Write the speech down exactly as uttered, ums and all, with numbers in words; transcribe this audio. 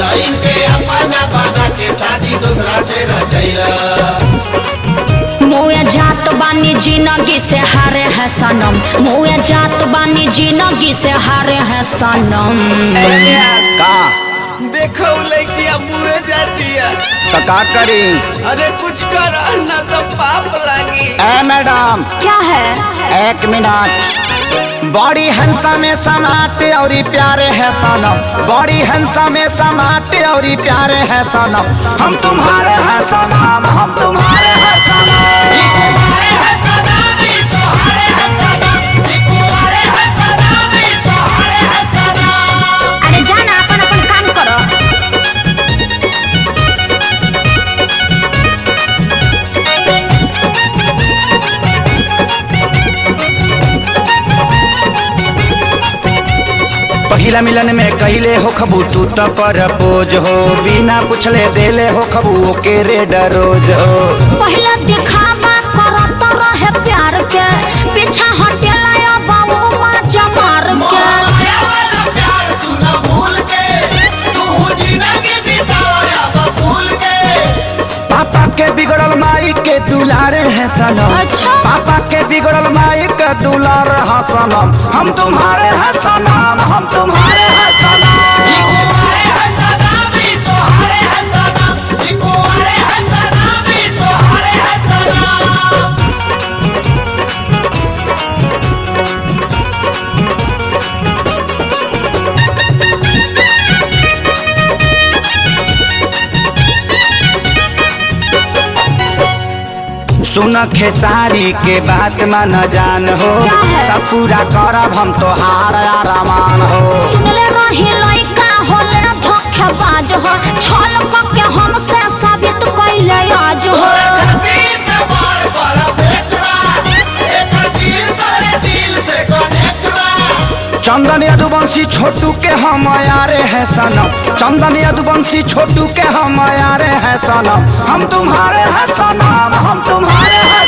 गइला इनके अपना बना के शादी दूसरा से रचैला। मुए जात बानी जिंदगी से हारे है सनम, मुए जात बानी जिंदगी से हारे है सनम। का देखो लड़किया मुँह जाती है तो का करी? अरे कुछ कर ना तो पाप लागी। ए मैडम क्या है? एक मिनट। बड़ी हंसा में समाते और प्यारे है सनम, बड़ी हंसा में समाते और प्यारे है सनम। हम तुम्हारे हैं सनम, हम तुम्हारे हैं सनम। अरे जाना अपन अपन काम करो। पहिला मिलन में कहले हो खबू तू तो परपोज हो, बिना पूछले देले हो खबू ओके रेड रोज हो। पहले दिखावा करत रहे प्यार के, पीछा हटेला या बाबू माँ जमार के। प्यार सुना भूल के तू जिंदगी बिताया भूल के। पापा के बिगड़ल माई के दुलारे है सनम। अच्छा। पापा के बिगड़ल माई के दुलार है सनम। हम तुम्हारे हैं सनम, हम तुम्हारे हैं सनम। सुन खेसारी के बात मन जान हो, सब पूरा करब हम तो हार आरामान हो। सुनले रही लइका होले धोखेबाज हो, छल के हमसे साबित कैले आज हो। चंदन यदुवंशी छोटू के हम यारे हैं सनम, चंदन यदुवंशी छोटू के हम यारे हैं सनम। हम तुम्हारे हैं सनम, हम तुम्हारे हैं